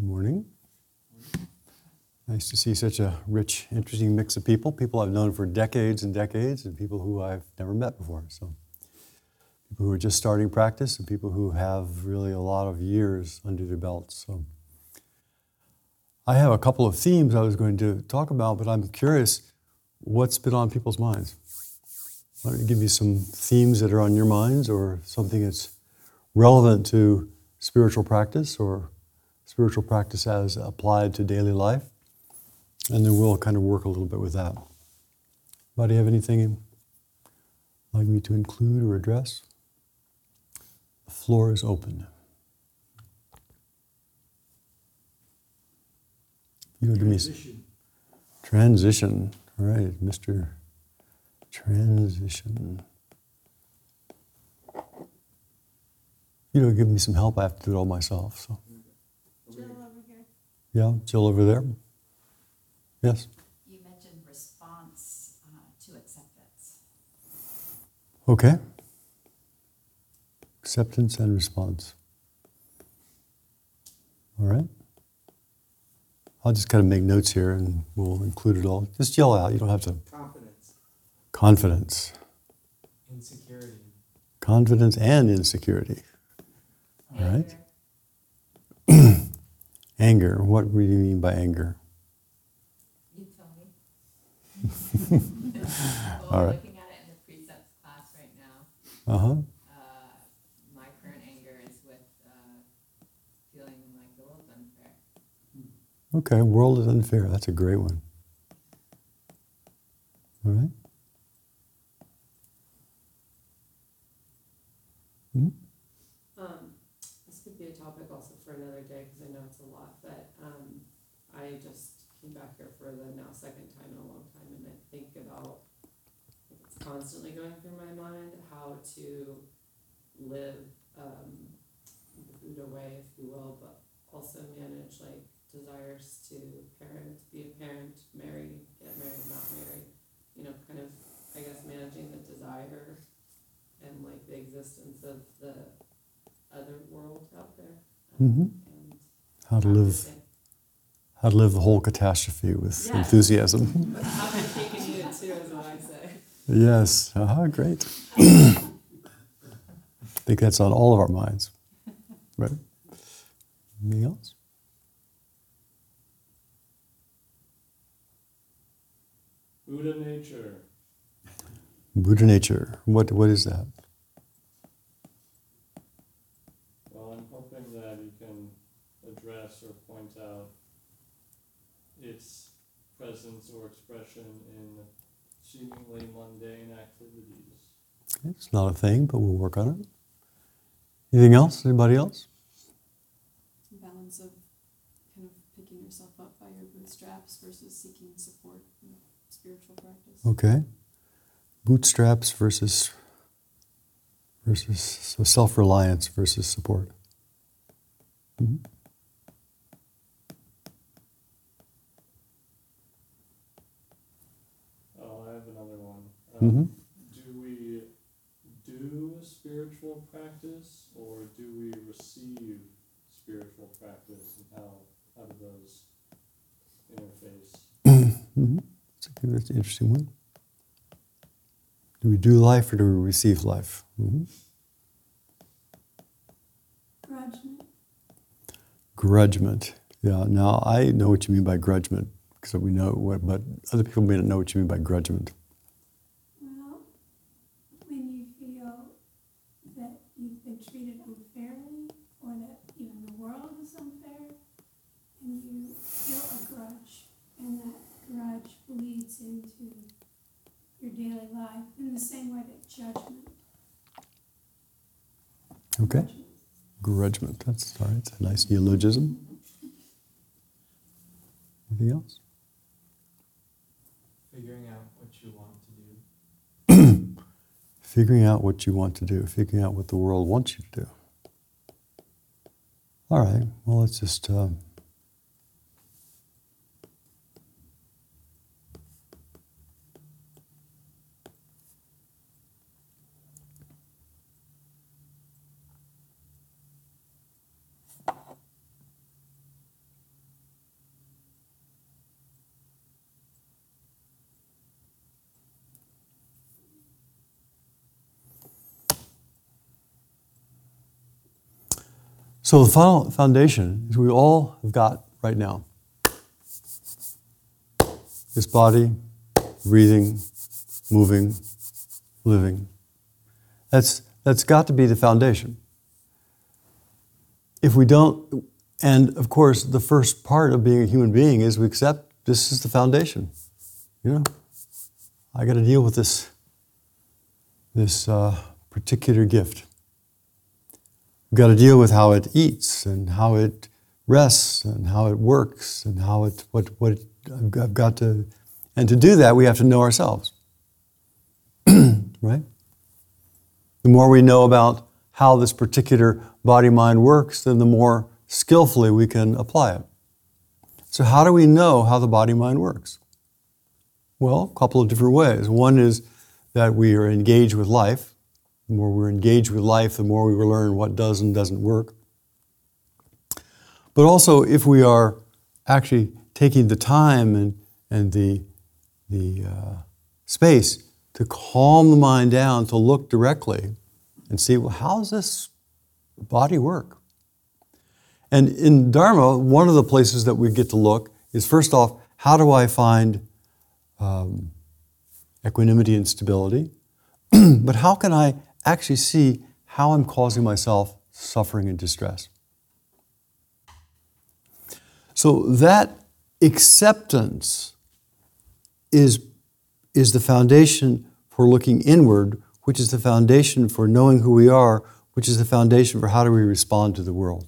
Morning. Nice to see such a rich, interesting mix of people I've known for decades and decades, and people who I've never met before. So people who are just starting practice and people who have really a lot of years under their belts. So I have a couple of themes I was going to talk about, but I'm curious what's been on people's minds. Why don't you give me some themes that are on your minds, or something that's relevant to spiritual practice or spiritual practice as applied to daily life, and then we'll kind of work a little bit with that. Anybody have anything you'd like me to include or address? The floor is open. You know, give me transition. All right, Mr. Transition. You know, give me some help. I have to do it all myself. So. Jill over here. Yeah, Jill over there. Yes. You mentioned response to acceptance. Okay. Acceptance and response. All right. I'll just kind of make notes here and we'll include it all. Just yell out. You don't have to. Confidence. Confidence. Insecurity. Confidence and insecurity. All right. Anger. What do you mean by anger? You tell me. Well, All right. Looking at it in the precepts class right now, Uh-huh. my current anger is with feeling like the world's unfair. Okay, world is unfair. That's a great one. All right. Mm-hmm. This could be a topic also for another day because I know it's a lot, but I just came back here for the now second time in a long time, and I think about, it's constantly going through my mind how to live the Buddha way, if you will, but also manage like desires to parent, be a parent, marry, get married, not marry, you know, kind of, I guess, managing the desire and like the existence of the other world out there. Mm-hmm. And How to live the whole catastrophe with enthusiasm. But how they're taking you too is what I say. Yes. Great. I think that's on all of our minds. Right? Anything else? Buddha nature. Buddha nature. What is that? Well, I'm hoping that you can address or point out its presence or expression in seemingly mundane activities. It's not a thing, but we'll work on it. Anything else? Anybody else? Balance of kind of picking yourself up by your bootstraps versus seeking support in spiritual practice. Okay. Bootstraps versus so self-reliance versus support. Mm-hmm. Oh, I have another one. Mm-hmm. Do we do spiritual practice, or do we receive spiritual practice, and how do those interface? Mm-hmm. That's an interesting one. Do we do life or do we receive life? Mm-hmm. Grudgement. Grudgement. Yeah. Now I know what you mean by grudgement, because we know what, but other people may not know what you mean by grudgement. Well, when you feel that you've been treated unfairly, or that even the world is unfair, and you feel a grudge, and that grudge bleeds into your daily life in the same way that judgment. Okay. Grudgement. Grudgement. That's all right. It's a nice neologism. Anything else? Figuring out what you want to do. Figuring out what you want to do. Figuring out what the world wants you to do. All right. Well, let's just... So the final foundation is we all have got right now. This body, breathing, moving, living. That's got to be the foundation. If we don't, and of course, the first part of being a human being is we accept this is the foundation. You know, I got to deal with this particular gift. We've got to deal with how it eats and how it rests and how it works and how it I've got to, and to do that we have to know ourselves, right? The more we know about how this particular body-mind works, then the more skillfully we can apply it. So how do we know how the body-mind works? Well, a couple of different ways. One is that we are engaged with life. The more we're engaged with life, the more we will learn what does and doesn't work. But also, if we are actually taking the time and the space to calm the mind down, to look directly and see, well, how does this body work? And in Dharma, one of the places that we get to look is, first off, how do I find equanimity and stability? But how can I actually see how I'm causing myself suffering and distress? So that acceptance is the foundation for looking inward, which is the foundation for knowing who we are, which is the foundation for how do we respond to the world.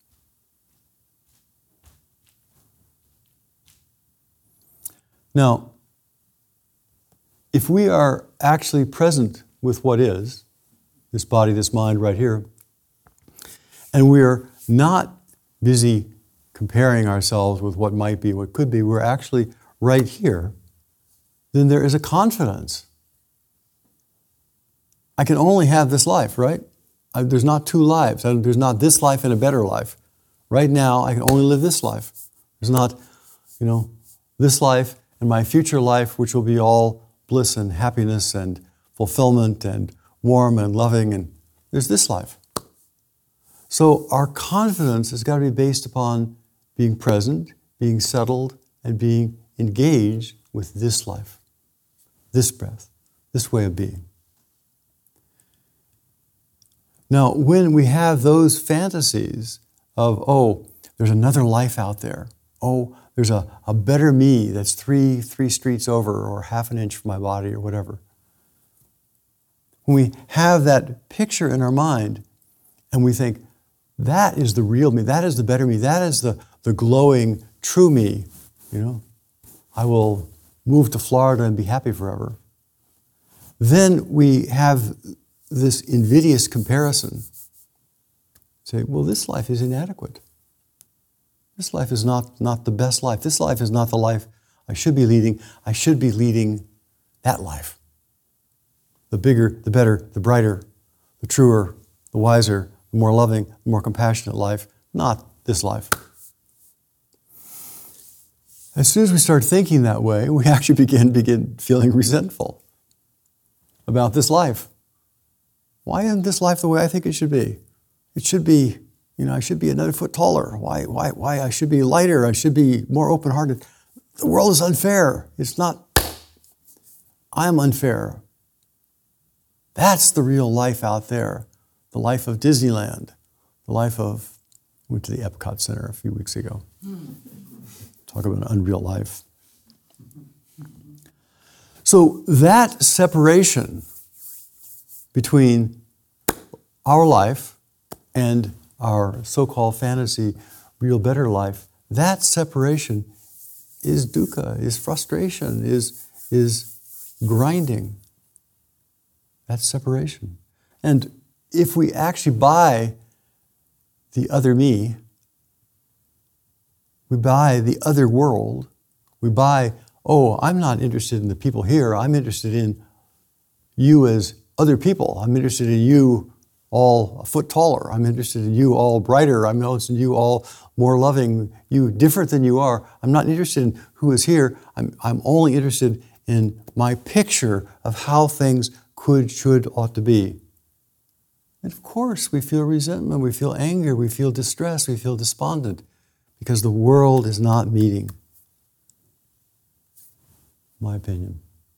Now, if we are actually present with what is, this body, this mind right here, and we're not busy comparing ourselves with what might be, what could be, we're actually right here, then there is a confidence. I can only have this life, right? There's not two lives. There's not this life and a better life. Right now, I can only live this life. There's not, this life and my future life, which will be all bliss and happiness and fulfillment and warm and loving, and there's this life. So our confidence has got to be based upon being present, being settled, and being engaged with this life, this breath, this way of being. Now, when we have those fantasies of, oh, there's another life out there, oh, there's a better me that's three streets over or half an inch from my body or whatever. When we have that picture in our mind and we think, that is the real me, that is the better me, that is the glowing true me, I will move to Florida and be happy forever. Then we have this invidious comparison. Say, well, this life is inadequate. This life is not the best life. This life is not the life I should be leading. I should be leading that life. The bigger, the better, the brighter, the truer, the wiser, the more loving, the more compassionate life, not this life. As soon as we start thinking that way, we actually begin feeling resentful about this life. Why isn't this life the way I think it should be? It should be, I should be another foot taller. Why I should be lighter? I should be more open-hearted. The world is unfair. It's not, I'm unfair. That's the real life out there. The life of Disneyland. The life of, I went to the Epcot Center a few weeks ago. Talk about an unreal life. So that separation between our life and our so-called fantasy, real better life, that separation is dukkha, is frustration, is grinding. That's separation. And if we actually buy the other me, we buy the other world, we buy, oh, I'm not interested in the people here, I'm interested in you as other people. I'm interested in you all a foot taller. I'm interested in you all brighter. I'm interested in you all more loving, you different than you are. I'm not interested in who is here. I'm only interested in my picture of how things could, should, ought to be. And of course, we feel resentment, we feel anger, we feel distress, we feel despondent because the world is not meeting. My opinion.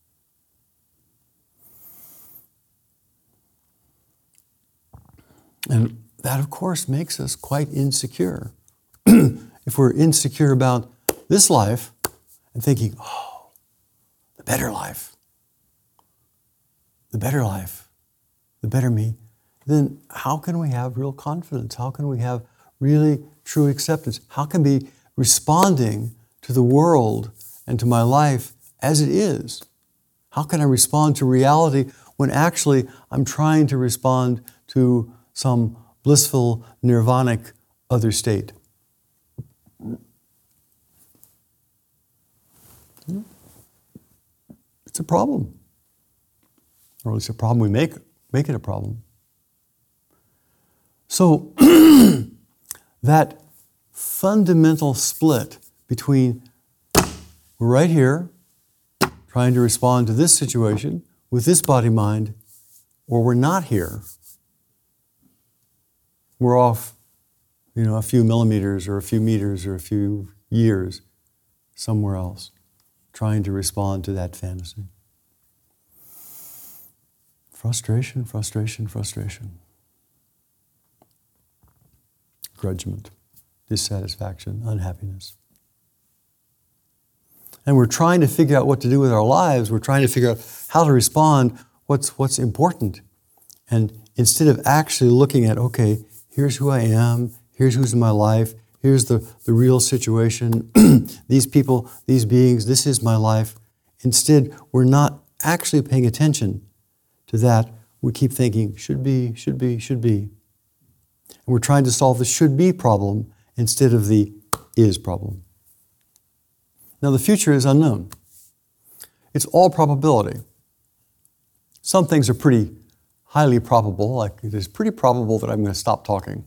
And that, of course, makes us quite insecure. If we're insecure about this life and thinking, oh, the better life, the better life, the better me, then how can we have real confidence? How can we have really true acceptance? How can we be responding to the world and to my life as it is? How can I respond to reality when actually I'm trying to respond to some blissful, nirvanic other state? It's a problem. Or at least a problem we make it a problem. So that fundamental split between we're right here trying to respond to this situation with this body-mind, or we're not here. We're off, a few millimeters or a few meters or a few years somewhere else, trying to respond to that fantasy. Frustration, frustration, frustration. Grudgement, dissatisfaction, unhappiness. And we're trying to figure out what to do with our lives. We're trying to figure out how to respond, what's important. And instead of actually looking at, okay, here's who I am, here's who's in my life, here's the real situation, these people, these beings, this is my life. Instead, we're not actually paying attention to that. We keep thinking, should be, should be, should be. And we're trying to solve the should be problem instead of the is problem. Now, the future is unknown. It's all probability. Some things are pretty highly probable, like it is pretty probable that I'm going to stop talking.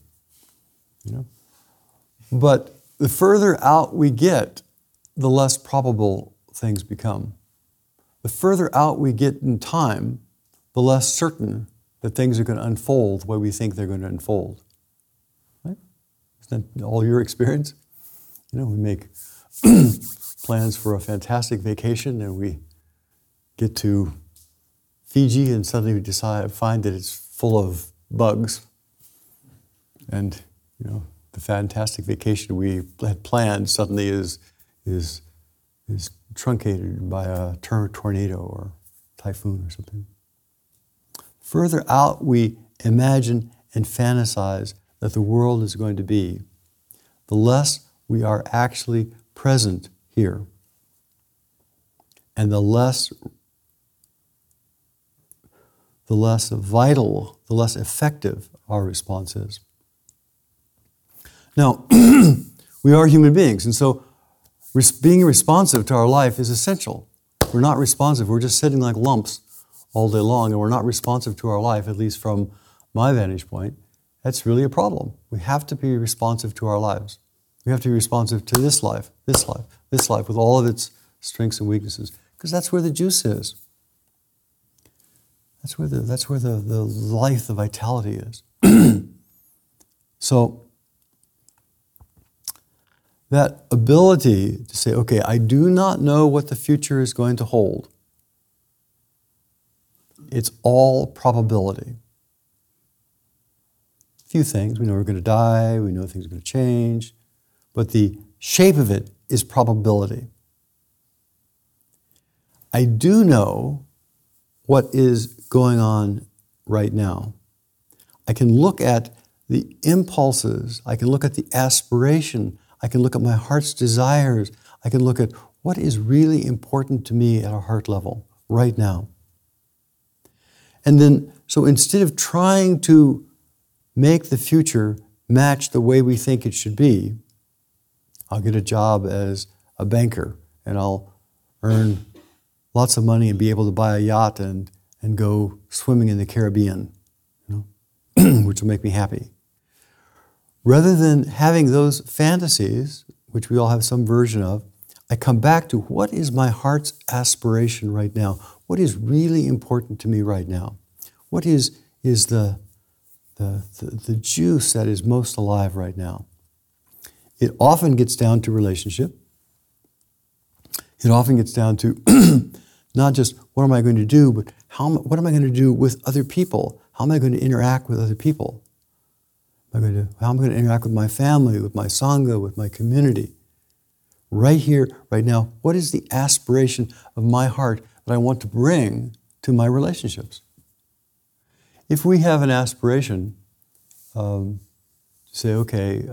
But the further out we get, the less probable things become. The further out we get in time, the less certain that things are going to unfold the way we think they're going to unfold. Right? Isn't that all your experience? We make plans for a fantastic vacation and we get to Fiji and suddenly we find that it's full of bugs. And, the fantastic vacation we had planned suddenly is truncated by a tornado or typhoon or something. Further out we imagine and fantasize that the world is going to be, the less we are actually present here. And the less vital, the less effective our response is. Now, we are human beings, and so being responsive to our life is essential. We're not responsive, we're just sitting like lumps all day long, and we're not responsive to our life, at least from my vantage point. That's really a problem. We have to be responsive to our lives. We have to be responsive to this life, this life, this life, with all of its strengths and weaknesses, because that's where the juice is. That's where the life, the vitality is. So, that ability to say, okay, I do not know what the future is going to hold. It's all probability. A few things, we know we're going to die, we know things are going to change, but the shape of it is probability. I do know what is going on right now. I can look at the impulses, I can look at the aspiration, I can look at my heart's desires, I can look at what is really important to me at a heart level right now. And then, so instead of trying to make the future match the way we think it should be, I'll get a job as a banker and I'll earn lots of money and be able to buy a yacht and go swimming in the Caribbean, which will make me happy. Rather than having those fantasies, which we all have some version of, I come back to what is my heart's aspiration right now? What is really important to me right now? What is the the juice that is most alive right now. It often gets down to relationship. It often gets down to not just what am I going to do, but what am I going to do with other people? How am I going to interact with other people? How am I going to interact with my family, with my Sangha, with my community? Right here, right now, what is the aspiration of my heart that I want to bring to my relationships? If we have an aspiration, say, okay,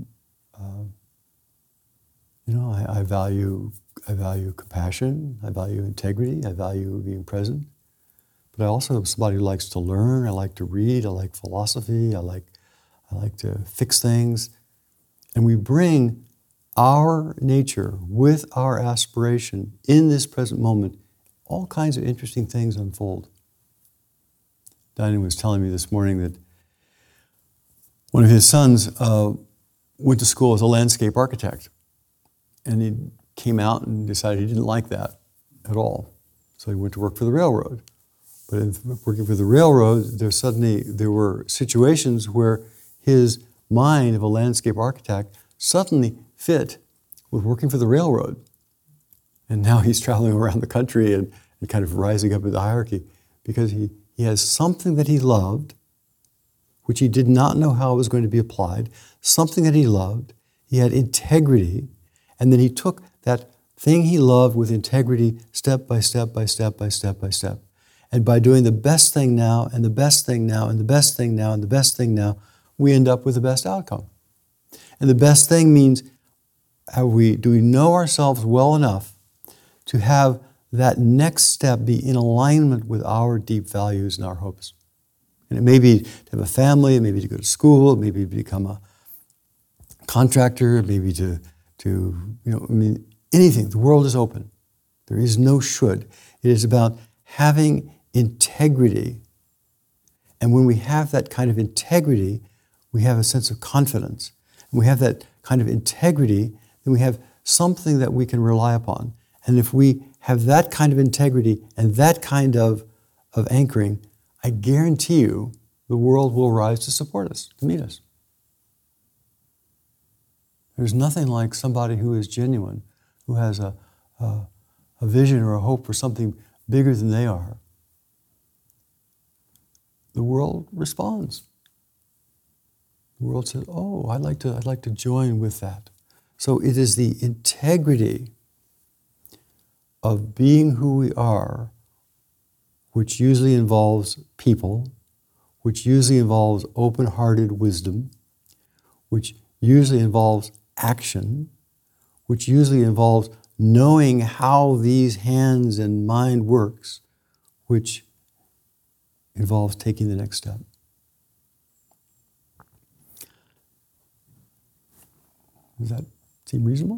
I value compassion, I value integrity, I value being present, but I also am somebody who likes to learn, I like to read, I like philosophy, I like to fix things, and we bring our nature with our aspiration in this present moment, all kinds of interesting things unfold. Diane was telling me this morning that one of his sons went to school as a landscape architect, and he came out and decided he didn't like that at all. So he went to work for the railroad. But in working for the railroad, there were situations where his mind of a landscape architect suddenly fit with working for the railroad. And now he's traveling around the country and kind of rising up in the hierarchy because he has something that he loved, which he did not know how it was going to be applied, something that he loved, he had integrity, and then he took that thing he loved with integrity step by step by step by step by step. And by doing the best thing now, and the best thing now, and the best thing now, and the best thing now, we end up with the best outcome. And the best thing means, do we know ourselves well enough to have that next step be in alignment with our deep values and our hopes? And it may be to have a family, it may be to go to school, it may be to become a contractor, it may be to anything. The world is open. There is no should. It is about having integrity. And when we have that kind of integrity, we have a sense of confidence. And we have that kind of integrity, then we have something that we can rely upon. And if we have that kind of integrity and that kind of anchoring, I guarantee you the world will rise to support us, to meet us. There's nothing like somebody who is genuine, who has a vision or a hope for something bigger than they are. The world responds. The world says, "Oh, I'd like to join with that." So it is the integrity of being who we are, which usually involves people, which usually involves open-hearted wisdom, which usually involves action, which usually involves knowing how these hands and mind works, which involves taking the next step. Does that seem reasonable?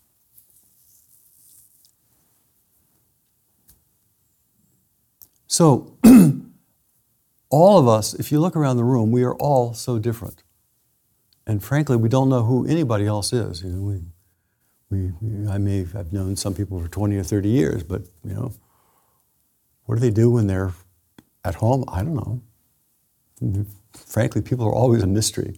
So, all of us, if you look around the room, we are all so different. And frankly, we don't know who anybody else is. I may have known some people for 20 or 30 years, but, what do they do when they're at home? I don't know. Frankly, people are always a mystery.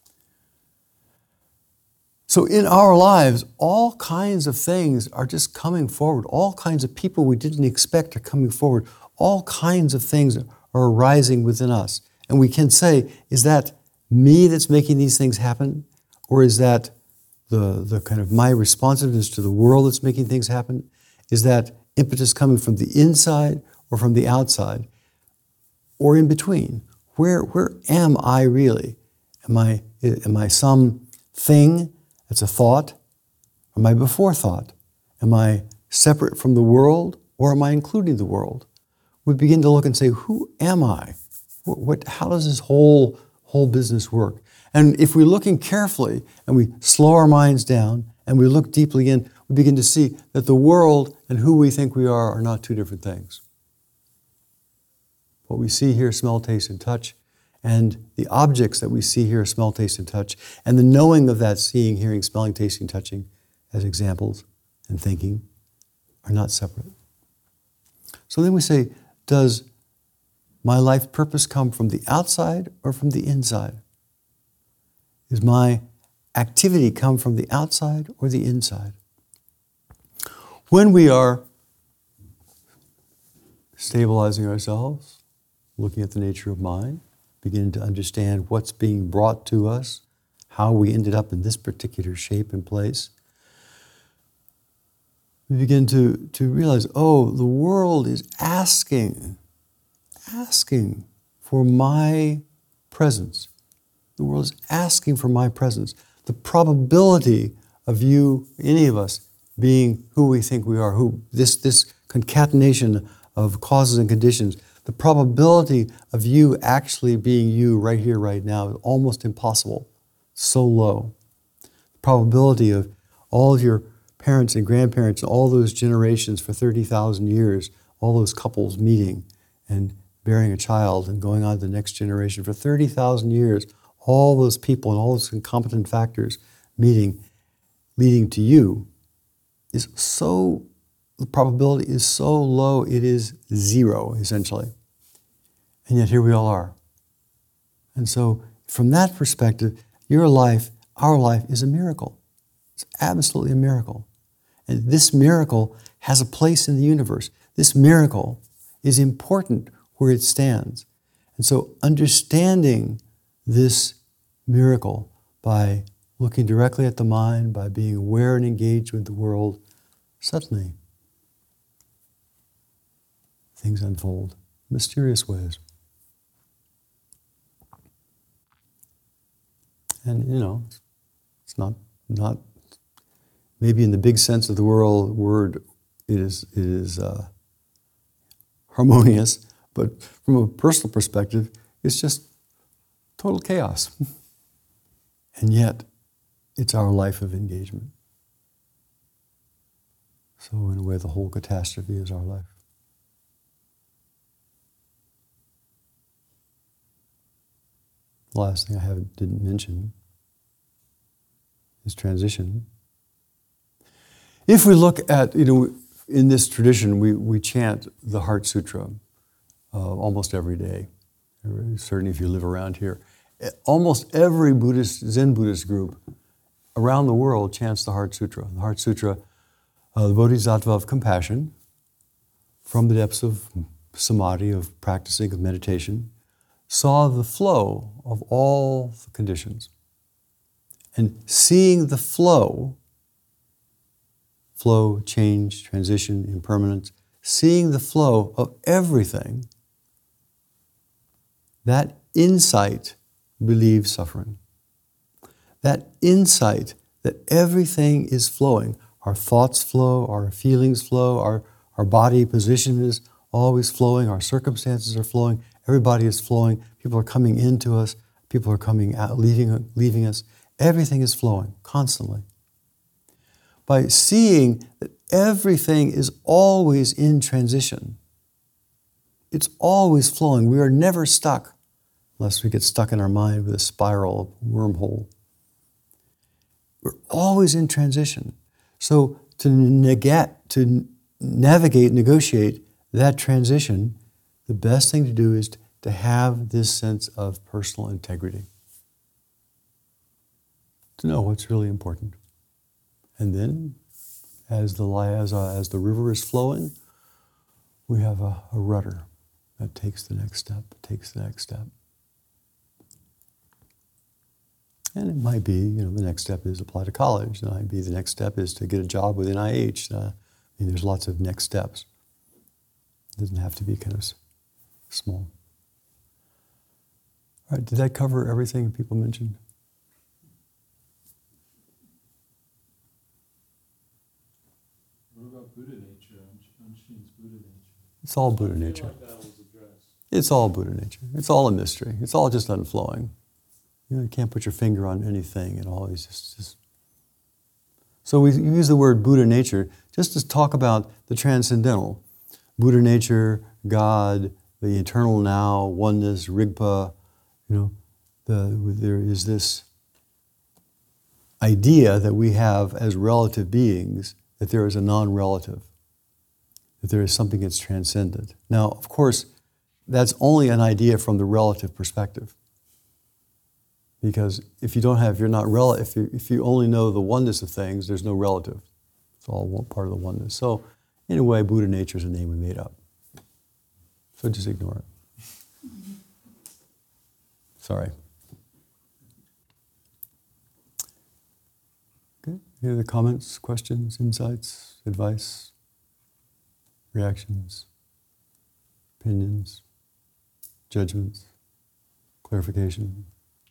So in our lives, all kinds of things are just coming forward. All kinds of people we didn't expect are coming forward. All kinds of things are arising within us. And we can say, is that me that's making these things happen? Or is that the kind of my responsiveness to the world that's making things happen? Is that impetus coming from the inside or from the outside? Or in between? Where am I really? Am I some thing that's a thought? Am I before thought? Am I separate from the world, or am I including the world? We begin to look and say, who am I? How does this whole business work? And if we're looking carefully and we slow our minds down and we look deeply in, we begin to see that the world and who we think we are not two different things. What we see, hear, smell, taste, and touch, and the objects that we see, hear, smell, taste, and touch, and the knowing of that seeing, hearing, smelling, tasting, touching as examples and thinking are not separate. So then we say, does my life purpose come from the outside or from the inside? Is my activity come from the outside or the inside? When we are stabilizing ourselves, looking at the nature of mind, beginning to understand what's being brought to us, how we ended up in this particular shape and place, we begin to realize, oh, the world is asking for my presence. The world is asking for my presence. The probability of you, any of us, being who we think we are, who this concatenation of causes and conditions, the probability of you actually being you right here, right now is almost impossible. So low. The probability of all of your parents and grandparents, all those generations for 30,000 years, all those couples meeting and bearing a child and going on to the next generation for 30,000 years, all those people and all those concomitant factors meeting, leading to you, the probability is so low, it is zero, essentially. And yet here we all are. And so from that perspective, your life, our life, is a miracle. It's absolutely a miracle. And this miracle has a place in the universe. This miracle is important where it stands. And so understanding this miracle by looking directly at the mind, by being aware and engaged with the world, suddenly things unfold in mysterious ways. And, it's not maybe in the big sense of the word, it is harmonious, but from a personal perspective, it's just total chaos. And yet, it's our life of engagement. So in a way, the whole catastrophe is our life. The last thing I didn't mention is transition. If we look at, in this tradition, we chant the Heart Sutra almost every day. Certainly if you live around here. Almost every Zen Buddhist group around the world chants the Heart Sutra. The Heart Sutra, the Bodhisattva of compassion, from the depths of samadhi, of practicing, of meditation, saw the flow of all the conditions. And seeing the flow, change, transition, impermanence, seeing the flow of everything, that insight relieves suffering. That insight that everything is flowing, our thoughts flow, our feelings flow, our body position is always flowing, our circumstances are flowing, everybody is flowing, people are coming into us, people are coming out, leaving us. Everything is flowing constantly. By seeing that everything is always in transition, it's always flowing. We are never stuck, unless we get stuck in our mind with a spiral, a wormhole. We're always in transition. So to navigate, negotiate that transition, the best thing to do is to have this sense of personal integrity. To know what's really important. And then, as the river is flowing, we have a rudder that takes the next step, And it might be, the next step is apply to college. It might be the next step is to get a job with NIH. There's lots of next steps. It doesn't have to be kind of small. All right, did that cover everything people mentioned? What about Buddha nature, Anshin's Buddha nature? It's all Buddha I feel nature. like that was addressed. It's all Buddha nature. It's all a mystery. It's all just unflowing. You can't put your finger on anything. It always just. So we use the word Buddha nature just to talk about the transcendental. Buddha nature, God, the eternal now, oneness, Rigpa. There is this idea that we have as relative beings that there is a non-relative, that there is something that's transcendent. Now, of course, that's only an idea from the relative perspective. Because if you don't have, if you're not if you only know the oneness of things, there's no relative. It's all one part of the oneness. So, in a way, Buddha nature is a name we made up. So just ignore it. Sorry. Okay. Any other comments, questions, insights, advice, reactions, opinions, judgments, clarification?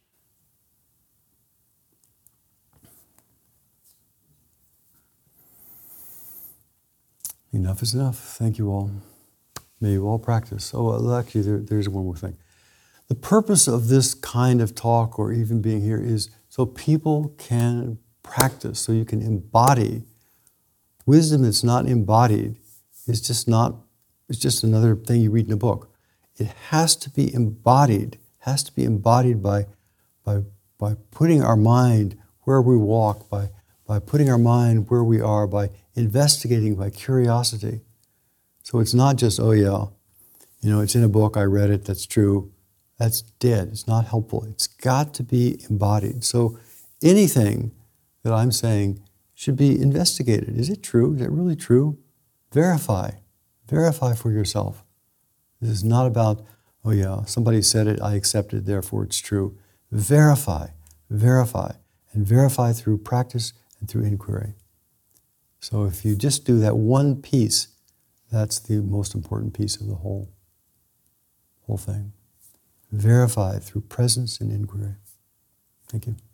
Enough is enough. Thank you all. May you all practice. Oh, well, actually, there's one more thing. The purpose of this kind of talk or even being here is so people can practice, so you can embody. Wisdom that's not embodied is just not, it's just another thing you read in a book. It has to be embodied, by putting our mind where we walk, by putting our mind where we are, by investigating, by curiosity. So it's not just, oh yeah, it's in a book, I read it, that's true. That's dead, it's not helpful. It's got to be embodied. So anything that I'm saying should be investigated. Is it true? Is it really true? Verify. Verify for yourself. This is not about, oh yeah, somebody said it, I accept it, therefore it's true. Verify, and verify through practice and through inquiry. So if you just do that one piece, that's the most important piece of the whole thing. Verify through presence and inquiry. Thank you.